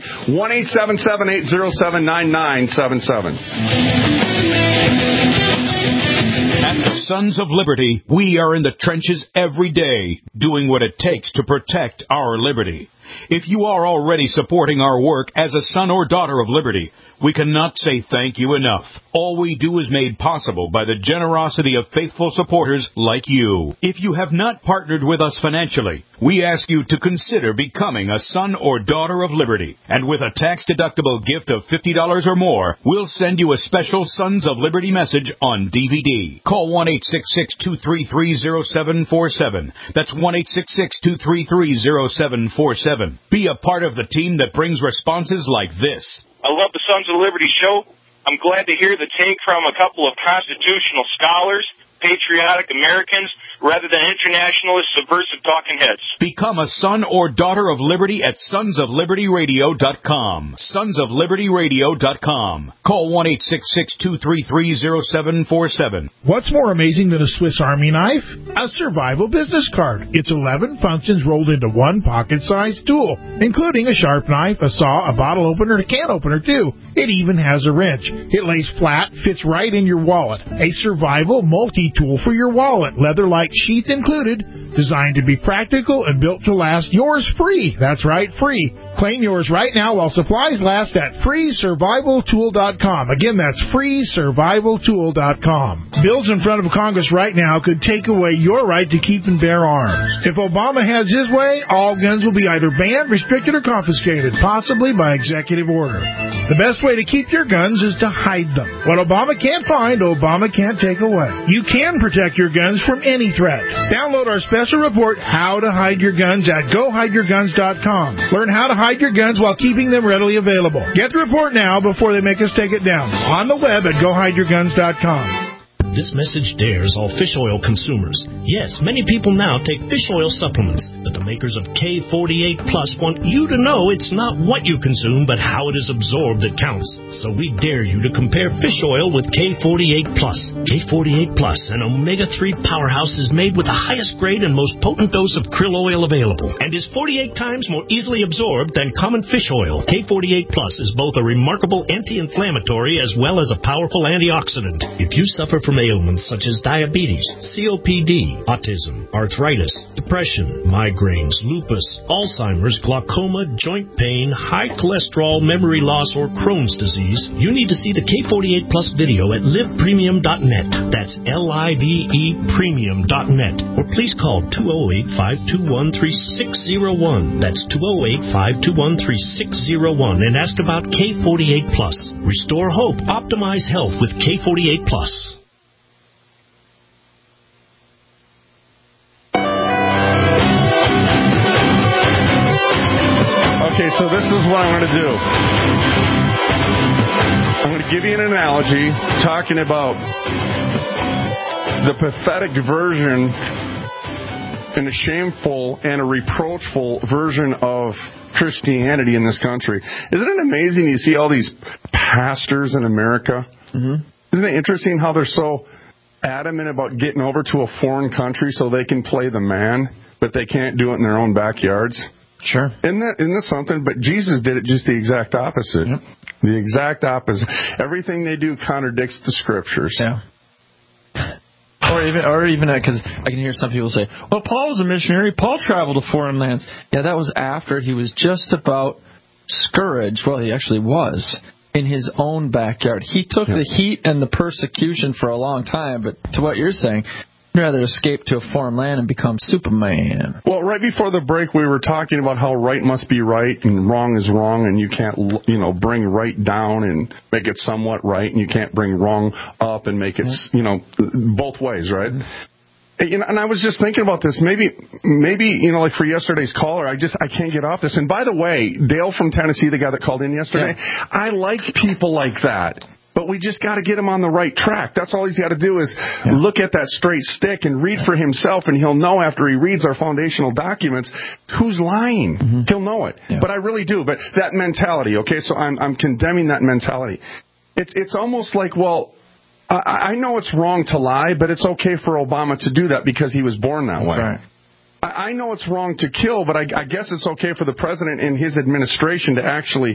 1-877-807-9977. At the Sons of Liberty, we are in the trenches every day, doing what it takes to protect our liberty. If you are already supporting our work as a son or daughter of liberty, we cannot say thank you enough. All we do is made possible by the generosity of faithful supporters like you. If you have not partnered with us financially, we ask you to consider becoming a son or daughter of liberty. And with a tax-deductible gift of $50 or more, we'll send you a special Sons of Liberty message on DVD. Call 1-866-233-0747. That's 1-866-233-0747. Be a part of the team that brings responses like this. I love the Sons of Liberty show. I'm glad to hear the take from a couple of constitutional scholars, patriotic Americans, rather than internationalist, subversive talking heads. Become a son or daughter of liberty at sonsoflibertyradio.com. Sonsoflibertyradio.com. Call 1-866-233-0747. What's more amazing than a Swiss Army knife? A survival business card. It's 11 functions rolled into one pocket-sized tool, including a sharp knife, a saw, a bottle opener, and a can opener, too. It even has a wrench. It lays flat, fits right in your wallet. A survival multi-tool for your wallet. Leather-like sheath included, designed to be practical and built to last. Yours free. That's right, free. Claim yours right now while supplies last at freesurvivaltool.com. Again, that's freesurvivaltool.com. Bills in front of Congress right now could take away your right to keep and bear arms. If Obama has his way, all guns will be either banned, restricted, or confiscated, possibly by executive order. The best way to keep your guns is to hide them. What Obama can't find, Obama can't take away. You can protect your guns from any threat. Download our special report, How to Hide Your Guns, at GoHideYourGuns.com. Learn how to hide your guns while keeping them readily available. Get the report now before they make us take it down. On the web at GoHideYourGuns.com. This message dares all fish oil consumers. Yes, many people now take fish oil supplements, but the makers of K48 Plus want you to know it's not what you consume, but how it is absorbed that counts. So we dare you to compare fish oil with K48 Plus. K48 Plus, an omega-3 powerhouse, is made with the highest grade and most potent dose of krill oil available, and is 48 times more easily absorbed than common fish oil. K48 Plus is both a remarkable anti-inflammatory as well as a powerful antioxidant. If you suffer from ailments such as diabetes, COPD, autism, arthritis, depression, migraines, lupus, Alzheimer's, glaucoma, joint pain, high cholesterol, memory loss, or Crohn's disease, you need to see the K48 Plus video at livepremium.net. That's LIVE premium.net. Or please call 208-521-3601. That's 208-521-3601 and ask about K48 Plus. Restore hope, optimize health with K48 Plus. Okay, so this is what I'm going to do. I'm going to give you an analogy talking about the pathetic version and a shameful and a reproachful version of Christianity in this country. Isn't it amazing you see all these pastors in America? Mm-hmm. Isn't it interesting how they're so adamant about getting over to a foreign country so they can play the man, but they can't do it in their own backyards? Sure. Isn't that something? But Jesus did it just the exact opposite. Yep. The exact opposite. Everything they do contradicts the Scriptures. Yeah. Or even because I can hear some people say, well, Paul was a missionary. Paul traveled to foreign lands. Yeah, that was after he was just about scourged. Well, he actually was in his own backyard. He took the heat and the persecution for a long time. But to what you're saying, I'd rather escape to a foreign land and become Superman. Well, right before the break, we were talking about how right must be right and wrong is wrong, and you can't, bring right down and make it somewhat right, and you can't bring wrong up and make it, both ways, right? And I was just thinking about this. Maybe, like for yesterday's caller, I can't get off this. And by the way, Dale from Tennessee, the guy that called in yesterday, I like people like that. But we just got to get him on the right track. That's all he's got to do is look at that straight stick and read for himself, and he'll know after he reads our foundational documents who's lying. Mm-hmm. He'll know it. Yeah. But I really do. But that mentality, okay, so I'm condemning that mentality. It's almost like, well, I know it's wrong to lie, but it's okay for Obama to do that because he was born that way. Right. I know it's wrong to kill, but I guess it's okay for the president and his administration to actually,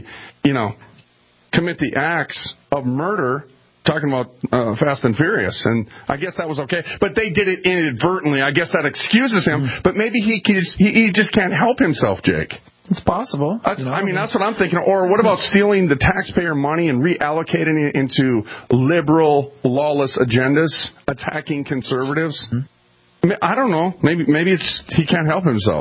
commit the acts of murder. Talking about Fast and Furious, and I guess that was okay. But they did it inadvertently. I guess that excuses him. But maybe he just can't help himself, Jake. It's possible. That's what I'm thinking. Or what about stealing the taxpayer money and reallocating it into liberal, lawless agendas, attacking conservatives? I don't know. Maybe it's he can't help himself.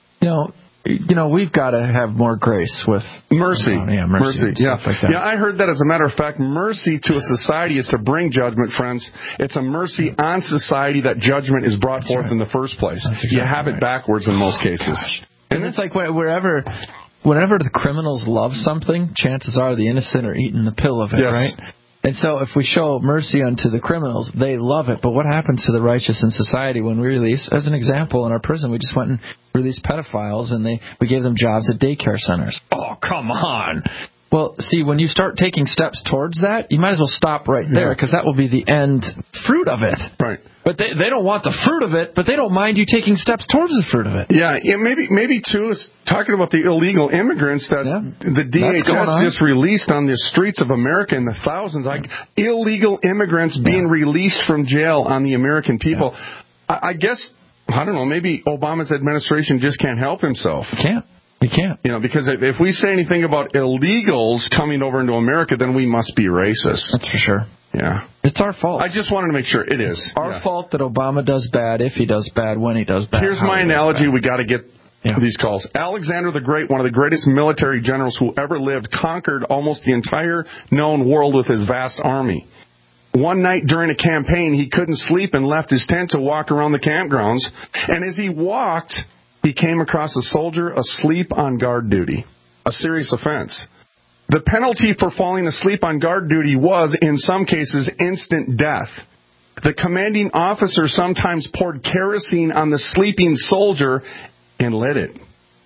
We've got to have more grace with mercy. Mercy. Yeah. Like that. Yeah, I heard that. As a matter of fact, mercy to a society is to bring judgment, friends. It's a mercy on society that judgment is brought forth in the first place. You have it backwards in most cases. And it's like whenever the criminals love something, chances are the innocent are eating the pill of it, right? And so if we show mercy unto the criminals, they love it. But what happens to the righteous in society when we release, as an example, in our prison, we just went and released pedophiles, and we gave them jobs at daycare centers. Oh, come on. Well, see, when you start taking steps towards that, you might as well stop right there, because that will be the end fruit of it. Right. But they don't want the fruit of it, but they don't mind you taking steps towards the fruit of it. Yeah, maybe too, is talking about the illegal immigrants that the DHS just released on the streets of America in the thousands, like illegal immigrants being released from jail on the American people. I guess, I don't know, maybe Obama's administration just can't help himself. He can't. Because if we say anything about illegals coming over into America, then we must be racist. That's for sure. Yeah. It's our fault. I just wanted to make sure it is. Our fault that Obama does bad, if he does bad, when he does bad. Here's my analogy. We got to get these calls. Alexander the Great, one of the greatest military generals who ever lived, conquered almost the entire known world with his vast army. One night during a campaign, he couldn't sleep and left his tent to walk around the campgrounds. And as he walked, he came across a soldier asleep on guard duty. A serious offense. The penalty for falling asleep on guard duty was, in some cases, instant death. The commanding officer sometimes poured kerosene on the sleeping soldier and lit it.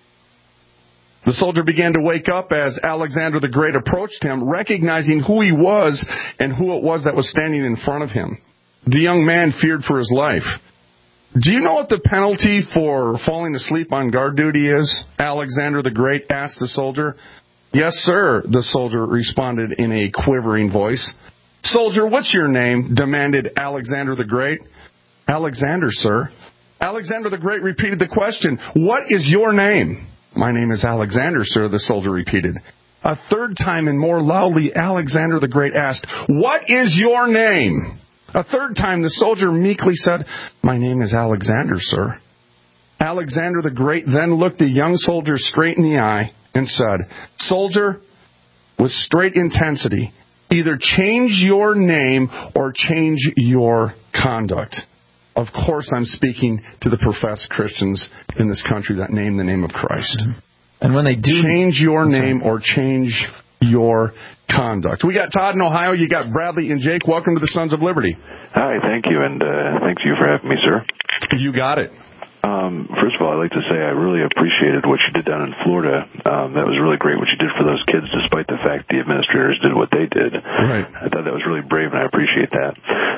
The soldier began to wake up as Alexander the Great approached him, recognizing who he was and who it was that was standing in front of him. The young man feared for his life. Do you know what the penalty for falling asleep on guard duty is? Alexander the Great asked the soldier. Yes, sir, the soldier responded in a quivering voice. Soldier, what's your name? Demanded Alexander the Great. Alexander, sir. Alexander the Great repeated the question. What is your name? My name is Alexander, sir, the soldier repeated. A third time and more loudly, Alexander the Great asked, what is your name? A third time, the soldier meekly said, my name is Alexander, sir. Alexander the Great then looked the young soldier straight in the eye and said, soldier, with straight intensity, either change your name or change your conduct. Of course, I'm speaking to the professed Christians in this country that name the name of Christ. And when they do, change your name or change your conduct. We got Todd in Ohio. You got Bradley and Jake. Welcome to the Sons of Liberty. Hi, thank you, and thanks you for having me, sir. You got it. First of all, I'd like to say I really appreciated what you did down in Florida. That was really great what you did for those kids, despite the fact the administrators did what they did. Right. I thought that was really brave, and I appreciate that.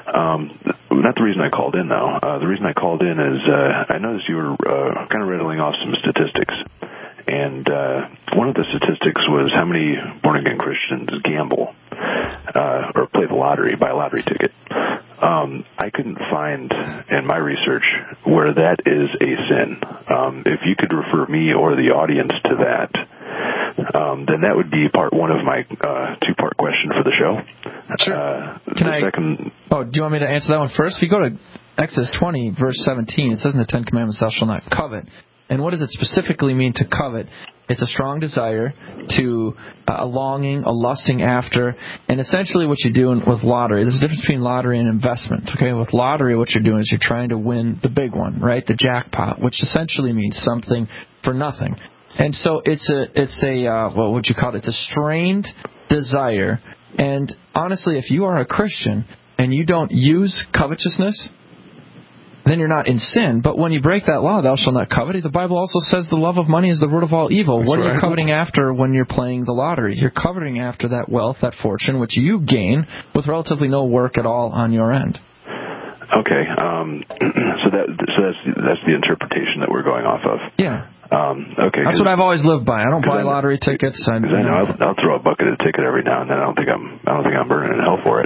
Not the reason I called in, though. The reason I called in is I noticed you were kind of rattling off some statistics. And one of the statistics was how many born-again Christians gamble or play the lottery, buy a lottery ticket. I couldn't find in my research where that is a sin. If you could refer me or the audience to that, then that would be part one of my two-part question for the show. Sure. Do you want me to answer that one first? If you go to Exodus 20, verse 17, it says in the Ten Commandments, thou shalt not covet. And what does it specifically mean to covet? It's a strong desire, to a longing, a lusting after, and essentially what you do with lottery. There's a difference between lottery and investment. Okay, with lottery, what you're doing is you're trying to win the big one, right? The jackpot, which essentially means something for nothing. And so it's a what would you call it? It's a strained desire. And honestly, if you are a Christian and you don't use covetousness, then you're not in sin. But when you break that law, thou shalt not covet, the Bible also says the love of money is the root of all evil. That's what are you right. coveting after when you're playing the lottery? You're coveting after that wealth, that fortune, which you gain with relatively no work at all on your end. Okay, so that's the interpretation that we're going off of. Yeah. Okay. That's what I've always lived by. I don't buy lottery tickets. I know I'll throw a bucket of ticket every now and then. I don't think I'm burning in hell for it.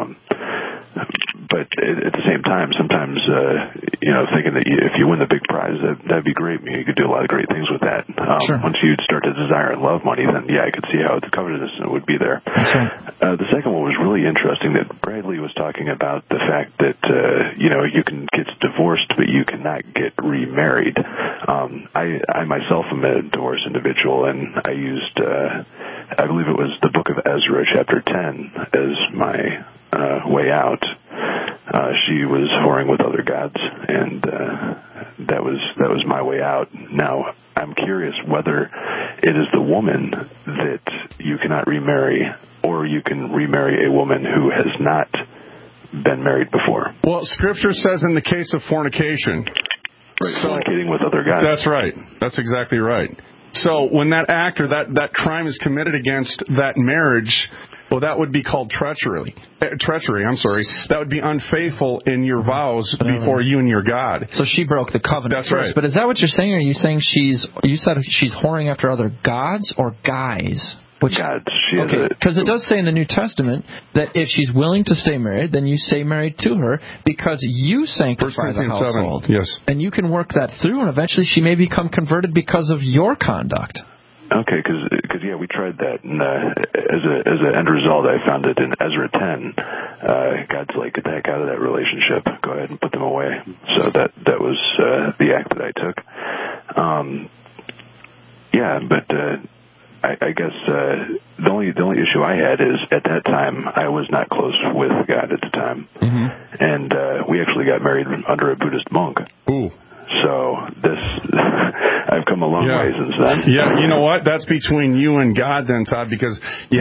But at the same time, sometimes thinking that if you win the big prize, that'd be great. You could do a lot of great things with that. Sure. Once you start to desire and love money, then I could see how the covetousness would be there. That's right. The second one was really interesting. That Bradley was talking about the fact that you can get divorced, but you cannot get remarried. I myself am a divorced individual, and I used I believe it was the book of Ezra, chapter 10, as my way out. She was whoring with other gods, and that was my way out. Now, I'm curious whether it is the woman that you cannot remarry, or you can remarry a woman who has not been married before. Well, Scripture says in the case of fornication. Right, fornicating with other gods. That's right. That's exactly right. So when that act or that crime is committed against that marriage, well, that would be called treachery. That would be unfaithful in your vows before you and your God. So she broke the covenant. That's first. right. But is that what you're saying? Or are you saying you said she's whoring after other gods or guys? Gods. Okay, because it does say in the New Testament that if she's willing to stay married, then you stay married to her because you sanctify the household. 7, yes. And you can work that through, and eventually she may become converted because of your conduct. Okay, because we tried that, and as an end result, I found it in Ezra 10. God's like, get the heck out of that relationship. Go ahead and put them away. So that was the act that I took. I guess the only issue I had is at that time I was not close with God at the time, and we actually got married under a Buddhist monk. Ooh. So I've come a long way since then. Yeah, you know what? That's between you and God then, Todd, because,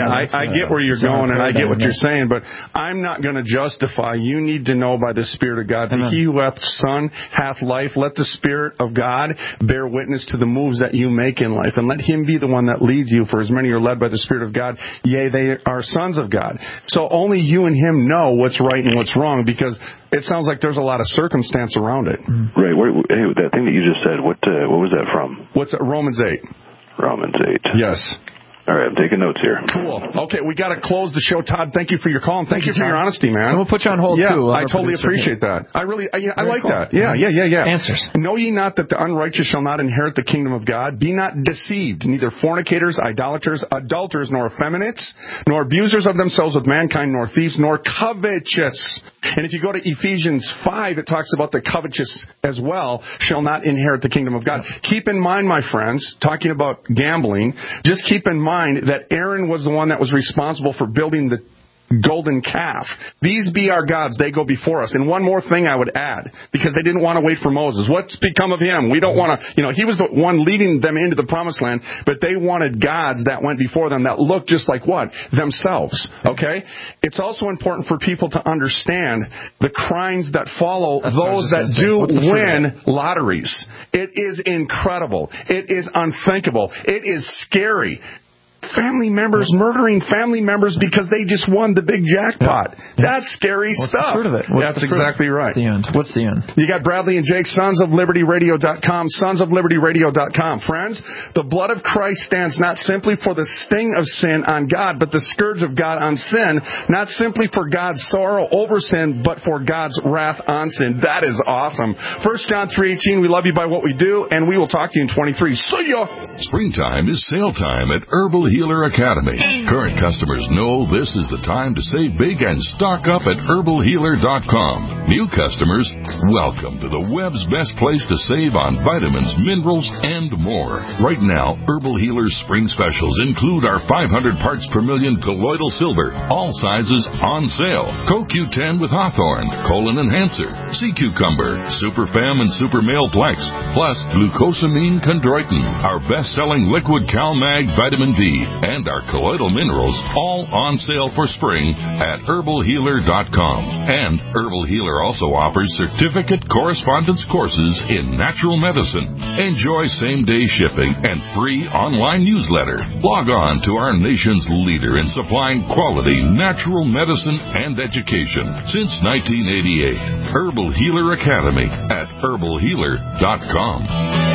I get where you're going and I get what you're saying, but I'm not going to justify. You need to know by the Spirit of God that he who hath Son hath life. Let the Spirit of God bear witness to the moves that you make in life, and let him be the one that leads you, for as many are led by the Spirit of God, yea, they are sons of God. So only you and him know what's right and what's wrong, because it sounds like there's a lot of circumstance around it. Right. Hey, that thing that you just said, what was that from? What's that? Romans 8. Romans 8. Yes. All right, I'm taking notes here. Cool. Okay, we got to close the show. Todd, thank you for your call, and thank you for your honesty, man. And we'll put you on hold, too. I totally appreciate that. I like that. Yeah. Answers. Know ye not that the unrighteous shall not inherit the kingdom of God? Be not deceived, neither fornicators, idolaters, adulterers, nor effeminates, nor abusers of themselves with mankind, nor thieves, nor covetous. And if you go to Ephesians 5, it talks about the covetous as well, shall not inherit the kingdom of God. Keep in mind, my friends, talking about gambling, just keep in mind that Aaron was the one that was responsible for building the golden calf. These be our gods. They go before us. And one more thing I would add, because they didn't want to wait for Moses. What's become of him? We don't want to, he was the one leading them into the promised land, but they wanted gods that went before them that looked just like what? Themselves. Okay? It's also important for people to understand the crimes that follow those that do win lotteries. It is incredible. It is unthinkable. It is scary. Family members murdering family members because they just won the big jackpot. That's scary stuff. What's the fruit of it? That's exactly right. What's the end? You got Bradley and Jake, sonsoflibertyradio.com, sonsoflibertyradio.com. Friends, the blood of Christ stands not simply for the sting of sin on God, but the scourge of God on sin, not simply for God's sorrow over sin, but for God's wrath on sin. That is awesome. 1 John 3:18, we love you by what we do, and we will talk to you in 23. See ya! Springtime is sale time at Herbal Healer Academy. Current customers know this is the time to save big and stock up at herbalhealer.com. New customers, welcome to the web's best place to save on vitamins, minerals, and more. Right now, Herbal Healer's spring specials include our 500 parts per million colloidal silver, all sizes on sale. CoQ10 with Hawthorne, Colon Enhancer, Sea Cucumber, Super Fem and Super Male Plex, plus Glucosamine Chondroitin, our best best-selling liquid CalMag Vitamin D, and our colloidal minerals, all on sale for spring at herbalhealer.com. And Herbal Healer also offers certificate correspondence courses in natural medicine. Enjoy same-day shipping and free online newsletter. Log on to our nation's leader in supplying quality natural medicine and education since 1988. Herbal Healer Academy at herbalhealer.com.